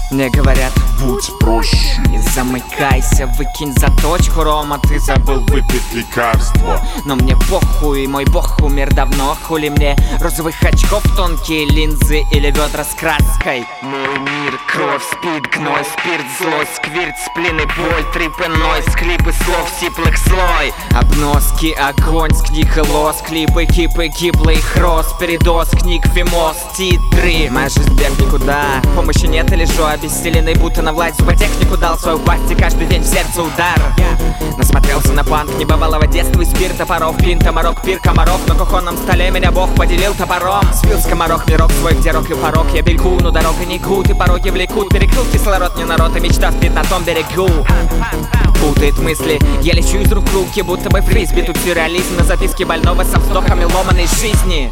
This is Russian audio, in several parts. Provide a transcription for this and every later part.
Мне говорят, будь проще и замыкайся, выкинь заточку, Рома, ты забыл выпить лекарство. Но мне похуй, мой бог умер давно. Хули мне розовых очков, тонкие линзы или ведра с краской. Мой мир, кровь, спид, гной, спирт, злость, сквирт, сплин и боль, трип и нойз, клипы слов, сиплых слой. Обноски, огонь, с книг и лос, клипы, кипы, гиблый хрост, передоз, книг, фимоз, титры. Моя жизнь бег никуда, помощи нет и лежу обессиленный, будто на власть зуботехнику дал свою пасть, и каждый день в сердце удар. Насмотрелся на панк небывалого детства и спирта, паров, клин, тамарок, пир, комаров. На кухонном столе меня бог поделил топором. Свил скоморох, мирок свой, где рок и порог. Я бегу, но дорога не гуд, и пороги влекут. Перекрыл кислород мне народ, и мечта спит на том берегу. Путает мысли, я лечу из рук в руки, будто бы фрисби. Тут сюрреализм на записке больного со вздохами ломаной жизни.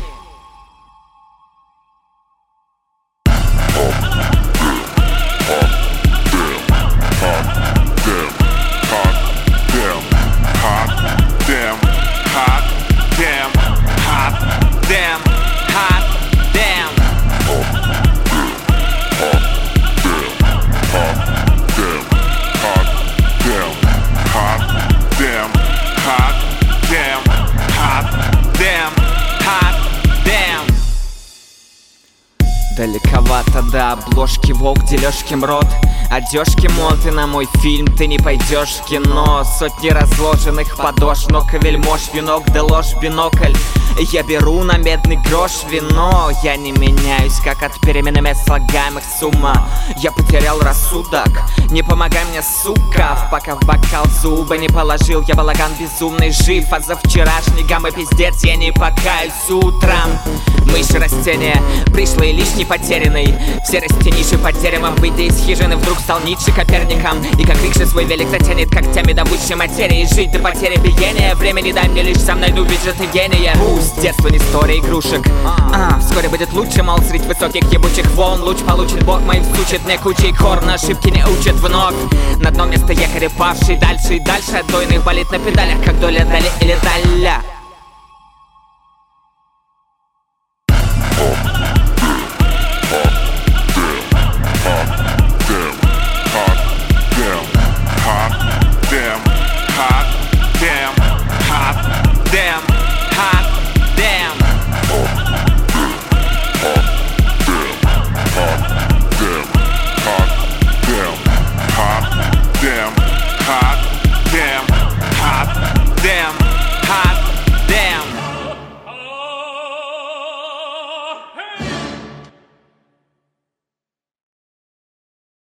Далековато до обложки, волк, дележки, мрот. Одежки, монты на мой фильм, ты не пойдешь в кино. Сотни разложенных подошв, ног и вельмож, венок да ложь, бинокль. Я беру на медный грош вино. Я не меняюсь, как от перемены мест слагаемых сумма. Я потерял рассудок, не помогай мне, сука. Пока в бокал зубы не положил, я балаган безумный жив. А за вчерашний гамма пиздец, я не покаюсь утром. Мыши растения, пришлый лишний потерянный. В серости ниши под деревом, выйдя из хижины, вдруг стал Ницше Коперником. И как рикша свой велик затянет когтями до высшей материи. Жить до потери биения, времени дай мне, лишь сам найду виджет и гения. Пусть детство не история игрушек, вскоре будет лучше, мол, средь высоких ебучих волн. Луч получит бог мой, всучит мне кучей корн, ошибки не учат вновь. На дно место якоря павший, дальше и дальше от дойных болит на педалях, как доля дали или даля.